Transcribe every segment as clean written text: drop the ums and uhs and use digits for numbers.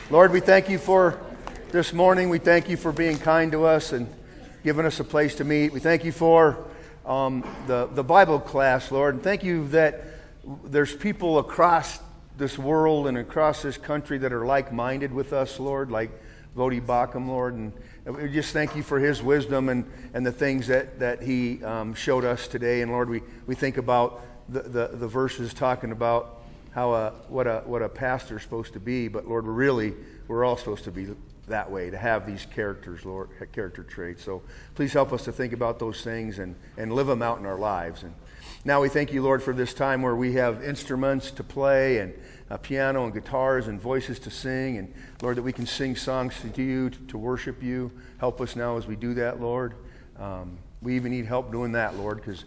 Lord, we thank you for this morning. We thank you for being kind to us and giving us a place to meet. We thank you for the Bible class, Lord. And thank you that there's people across this world and across this country that are like-minded with us, Lord, like Vodi Bakum, Lord. And we just thank you for his wisdom and the things that he showed us today. And Lord, we think about the verses talking about how what a pastor's supposed to be, but Lord, we're all supposed to be that way, to have these characters, Lord, character traits. So please help us to think about those things and live them out in our lives. And now we thank you, Lord, for this time where we have instruments to play and a piano and guitars and voices to sing, and Lord, that we can sing songs to you, to worship you. Help us now as we do that, Lord. We even need help doing that, Lord, because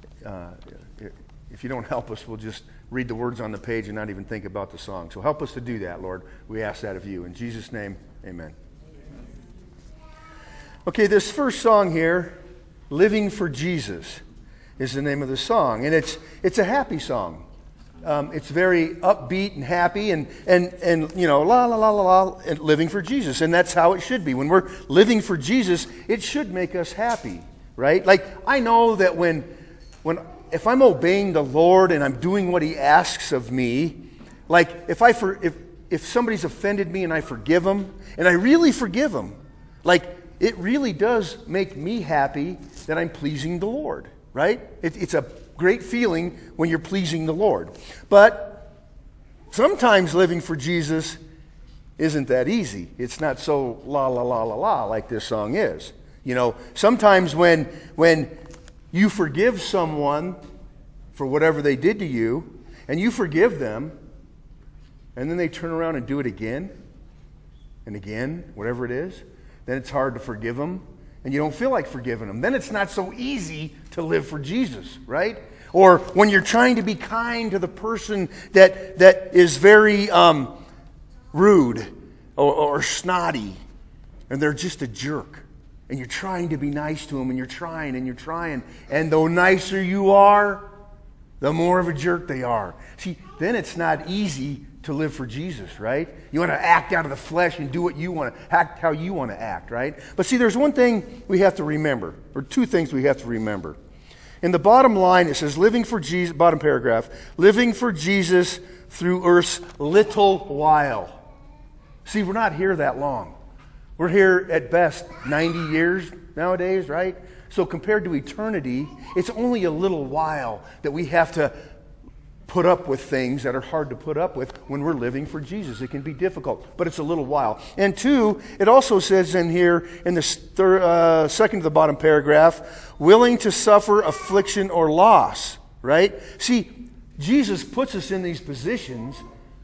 if you don't help us, we'll just read the words on the page and not even think about the song. So help us to do that, Lord. We ask that of you. In Jesus' name, amen. Okay, this first song here, Living for Jesus, is the name of the song. And it's a happy song. It's very upbeat and happy and you know, la, la, la, la, la, and living for Jesus. And that's how it should be. When we're living for Jesus, it should make us happy, right? Like, I know that if I'm obeying the Lord and I'm doing what He asks of me, like if somebody's offended me and I forgive them, and I really forgive them, like it really does make me happy that I'm pleasing the Lord, right? It's a great feeling when you're pleasing the Lord. But sometimes living for Jesus isn't that easy. It's not so la la la la la like this song is. You know, sometimes when you forgive someone for whatever they did to you, and you forgive them, and then they turn around and do it again, and again, whatever it is, then it's hard to forgive them, and you don't feel like forgiving them. Then it's not so easy to live for Jesus, right? Or when you're trying to be kind to the person that is very rude or snotty, and they're just a jerk. And you're trying to be nice to them, and you're trying, and the nicer you are, the more of a jerk they are. See, then it's not easy to live for Jesus, right? You want to act out of the flesh and do what you want to, act how you want to act, right? But see, there's one thing we have to remember, or two things we have to remember. In the bottom line, it says, living for Jesus, bottom paragraph, living for Jesus through earth's little while. See, we're not here that long. We're here at best 90 years nowadays, right? So compared to eternity, it's only a little while that we have to put up with things that are hard to put up with when we're living for Jesus. It can be difficult, but it's a little while. And two, it also says in here, in the second to the bottom paragraph, willing to suffer affliction or loss, right? See, Jesus puts us in these positions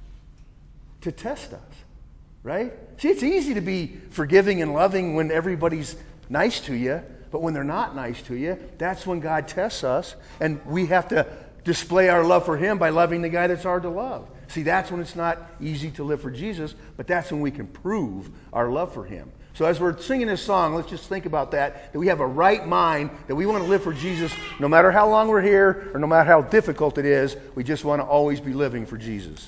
to test us. Right? See, it's easy to be forgiving and loving when everybody's nice to you, but when they're not nice to you, that's when God tests us, and we have to display our love for Him by loving the guy that's hard to love. See, that's when it's not easy to live for Jesus, but that's when we can prove our love for Him. So as we're singing this song, let's just think about that we have a right mind, that we want to live for Jesus no matter how long we're here or no matter how difficult it is. We just want to always be living for Jesus.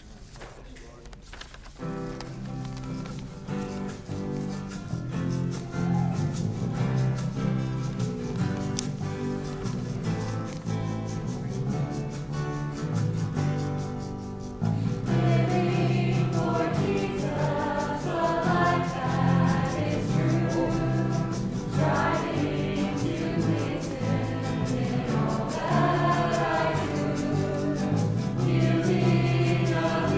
You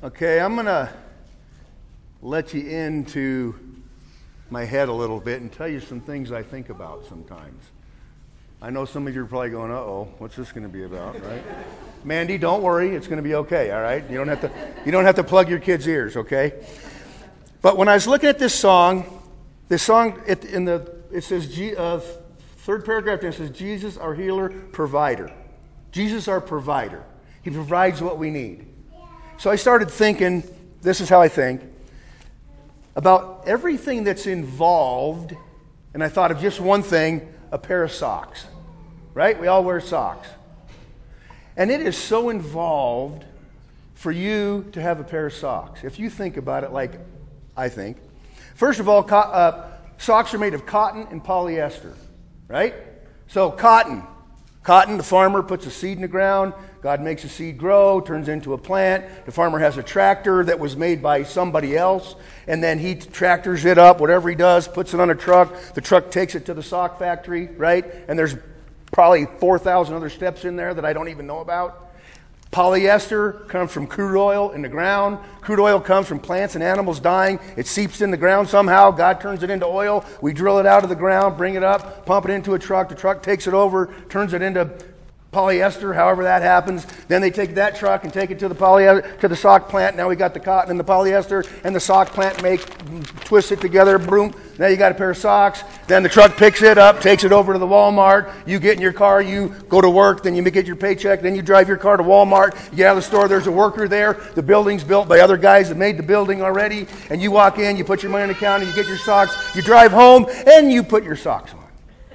Okay, I'm going to let you into my head a little bit and tell you some things I think about sometimes. I know some of you are probably going, uh-oh, what's this going to be about, right? Mandy, don't worry, it's going to be okay, all right? You don't have to plug your kids' ears, okay? But when I was looking at this song, it says, third paragraph, it says, Jesus, our healer, provider. Jesus, our provider. He provides what we need. So I started thinking, this is how I think, about everything that's involved, and I thought of just one thing, a pair of socks. Right? We all wear socks. And it is so involved for you to have a pair of socks. If you think about it like I think. First of all, socks are made of cotton and polyester. Right? So cotton, the farmer puts a seed in the ground. God makes a seed grow, turns into a plant. The farmer has a tractor that was made by somebody else, and then he tractors it up, whatever he does, puts it on a truck. The truck takes it to the sock factory, right? And there's probably 4,000 other steps in there that I don't even know about. Polyester comes from crude oil in the ground. Crude oil comes from plants and animals dying. It seeps in the ground somehow. God turns it into oil. We drill it out of the ground, bring it up, pump it into a truck. The truck takes it over, turns it into polyester, however that happens. Then they take that truck and take it to the sock plant. Now we got the cotton and the polyester, and the sock plant twist it together, boom. Now you got a pair of socks. Then the truck picks it up, takes it over to the Walmart. You get in your car, you go to work, then you get your paycheck, then you drive your car to Walmart. You get out of the store, there's a worker there. The building's built by other guys that made the building already. And you walk in, you put your money on the counter, you get your socks, you drive home, and you put your socks on.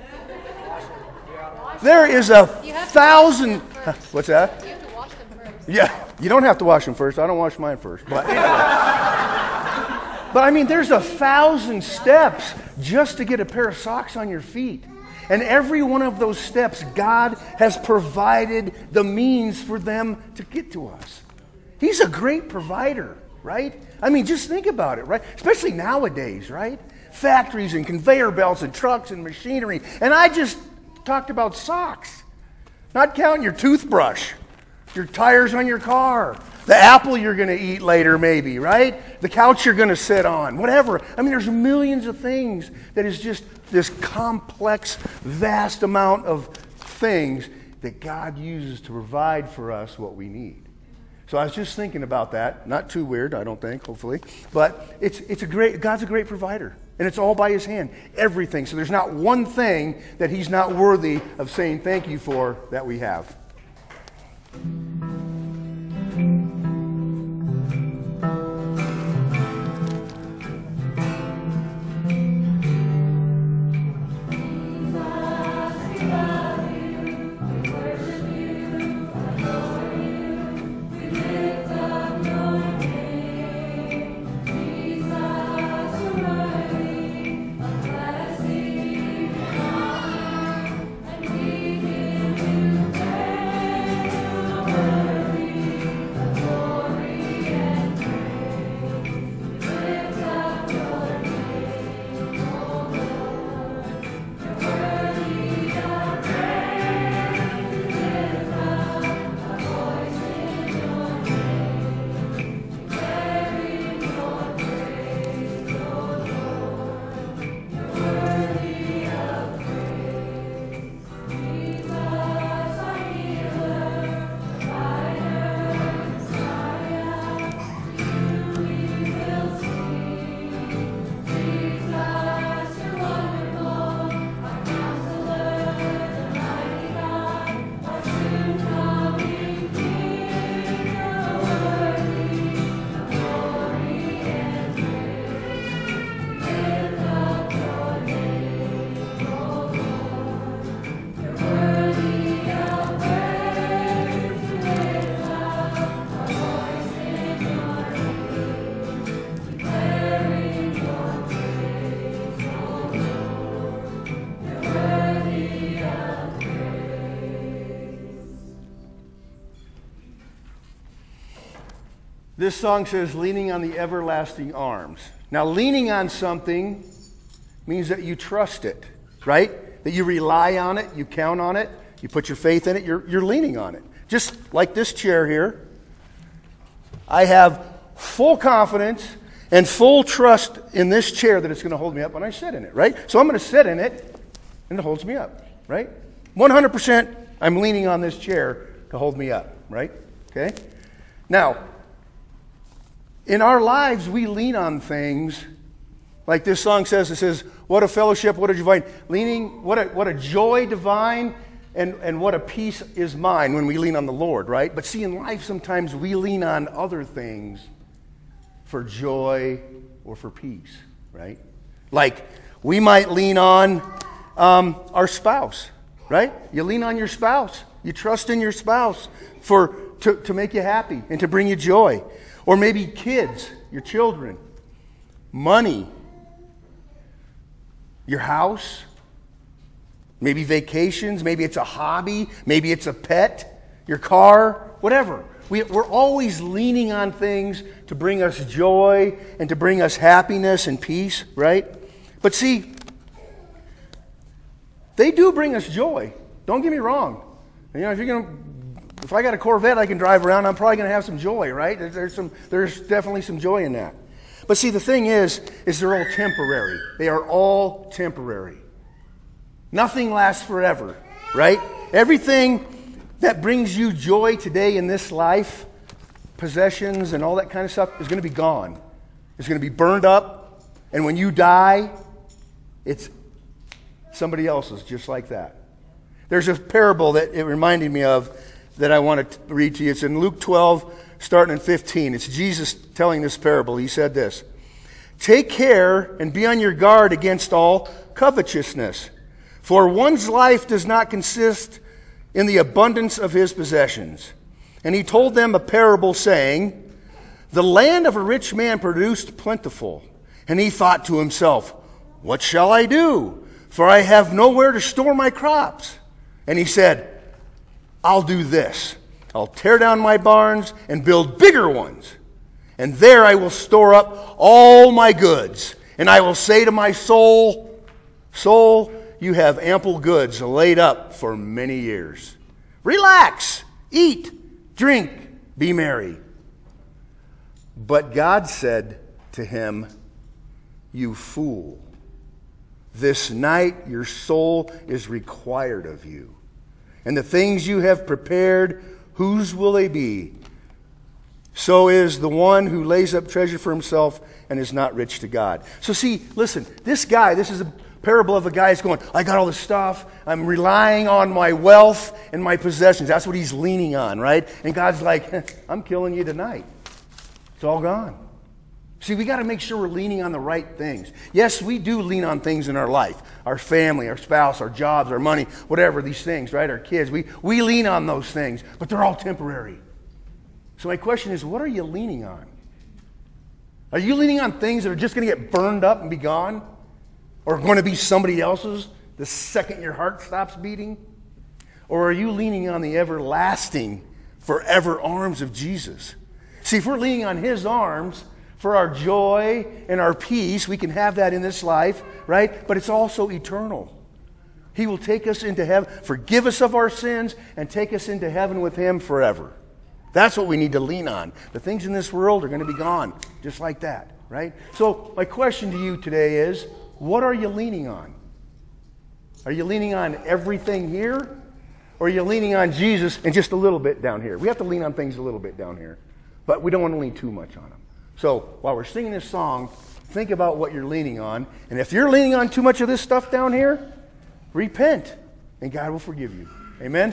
There is 1,000... What's that? You have to wash them first. Yeah, you don't have to wash them first. I don't wash mine first. But anyway. But I mean, there's 1,000 steps just to get a pair of socks on your feet. And every one of those steps, God has provided the means for them to get to us. He's a great provider, right? I mean, just think about it, right? Especially nowadays, right? Factories and conveyor belts and trucks and machinery. And I just talked about socks. Not counting your toothbrush, your tires on your car, the apple you're going to eat later maybe, right? The couch you're going to sit on, whatever. I mean, there's millions of things that is just this complex, vast amount of things that God uses to provide for us what we need. So I was just thinking about that. Not too weird, I don't think, hopefully. But God's a great provider. And it's all by His hand. Everything. So there's not one thing that He's not worthy of saying thank you for that we have. This song says, leaning on the everlasting arms. Now, leaning on something means that you trust it, right? That you rely on it, you count on it, you put your faith in it, you're leaning on it. Just like this chair here. I have full confidence and full trust in this chair that it's going to hold me up when I sit in it, right? So I'm going to sit in it, and it holds me up, right? 100% I'm leaning on this chair to hold me up, right? Okay? Now, in our lives, we lean on things like this song says. It says, what a fellowship, what a divine, leaning, what a joy divine, and what a peace is mine when we lean on the Lord, right? But see, in life, sometimes we lean on other things for joy or for peace, right? Like, we might lean on our spouse, right? You lean on your spouse. You trust in your spouse to make you happy and to bring you joy. Or maybe kids, your children, money, your house, maybe vacations, maybe it's a hobby, maybe it's a pet, your car, whatever. We're always leaning on things to bring us joy and to bring us happiness and peace, right? But see, they do bring us joy. Don't get me wrong. You know, if I got a Corvette I can drive around, I'm probably going to have some joy, right? There's definitely some joy in that. But see, the thing is they're all temporary. They are all temporary. Nothing lasts forever, right? Everything that brings you joy today in this life, possessions and all that kind of stuff, is going to be gone. It's going to be burned up, and when you die, it's somebody else's, just like that. There's a parable that it reminded me of that I want to read to you. It's in Luke 12, starting in 15. It's Jesus telling this parable. He said this, "Take care and be on your guard against all covetousness, for one's life does not consist in the abundance of his possessions." And he told them a parable, saying, "The land of a rich man produced plentiful, and he thought to himself, 'What shall I do? For I have nowhere to store my crops.' And he said, 'I'll do this. I'll tear down my barns and build bigger ones. And there I will store up all my goods. And I will say to my soul, Soul, you have ample goods laid up for many years. Relax, eat, drink, be merry.' But God said to him, 'You fool, this night your soul is required of you. And the things you have prepared, whose will they be? So is the one who lays up treasure for himself and is not rich to God.'" So see, listen, this is a parable of a guy that's going, I got all this stuff. I'm relying on my wealth and my possessions. That's what he's leaning on, right? And God's like, I'm killing you tonight. It's all gone. See, we got to make sure we're leaning on the right things. Yes, we do lean on things in our life. Our family, our spouse, our jobs, our money, whatever, these things, right? Our kids. We lean on those things, but they're all temporary. So my question is, what are you leaning on? Are you leaning on things that are just going to get burned up and be gone? Or going to be somebody else's the second your heart stops beating? Or are you leaning on the everlasting, forever arms of Jesus? See, if we're leaning on His arms for our joy and our peace, we can have that in this life, right? But it's also eternal. He will take us into heaven, forgive us of our sins, and take us into heaven with Him forever. That's what we need to lean on. The things in this world are going to be gone, just like that, right? So my question to you today is, what are you leaning on? Are you leaning on everything here? Or are you leaning on Jesus and just a little bit down here? We have to lean on things a little bit down here, but we don't want to lean too much on them. So while we're singing this song, think about what you're leaning on. And if you're leaning on too much of this stuff down here, repent, and God will forgive you. Amen?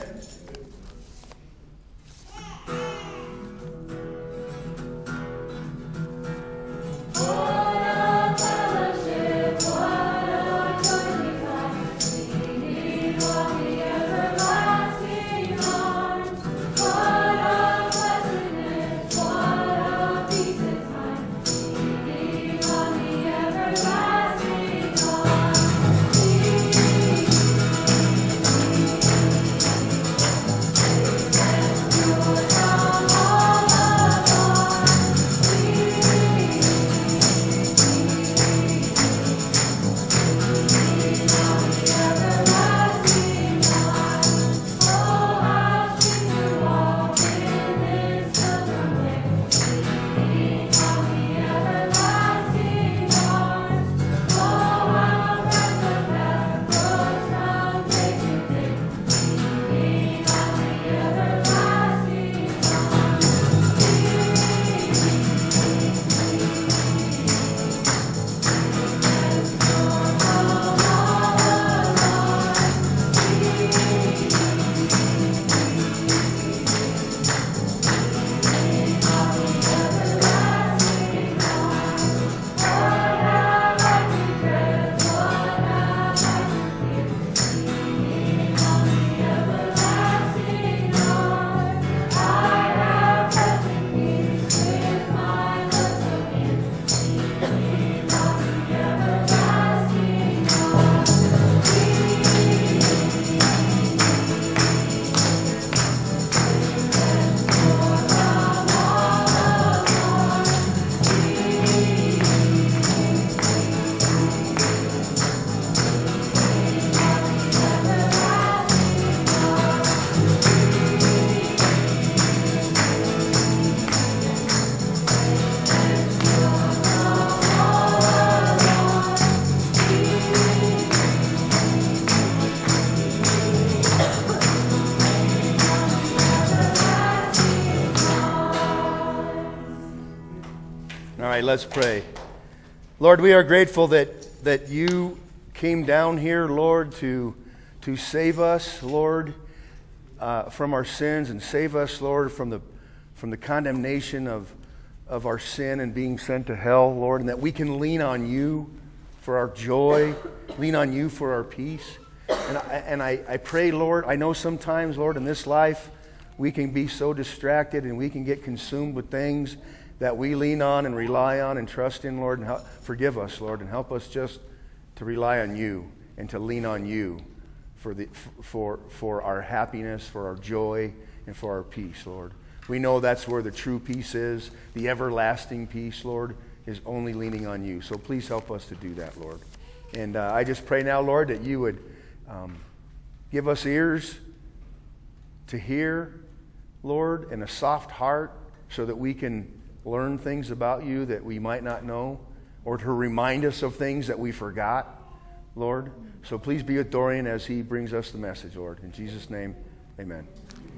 right, let's pray. Lord, we are grateful that you came down here, Lord, to save us, Lord, from our sins, and save us, Lord, from the condemnation of our sin and being sent to hell, Lord, and that we can lean on you for our joy, lean on you for our peace. And I pray, Lord, I know sometimes, Lord, in this life, we can be so distracted and we can get consumed with things that we lean on and rely on and trust in, Lord. And forgive us, Lord, and help us just to rely on you and to lean on you for our happiness, for our joy, and for our peace, Lord. We know that's where the true peace is. The everlasting peace, Lord, is only leaning on you. So please help us to do that, Lord. And I just pray now, Lord, that you would give us ears to hear, Lord, and a soft heart so that we can learn things about you that we might not know, or to remind us of things that we forgot, Lord. So please be with Dorian as he brings us the message, Lord. In Jesus' name, amen.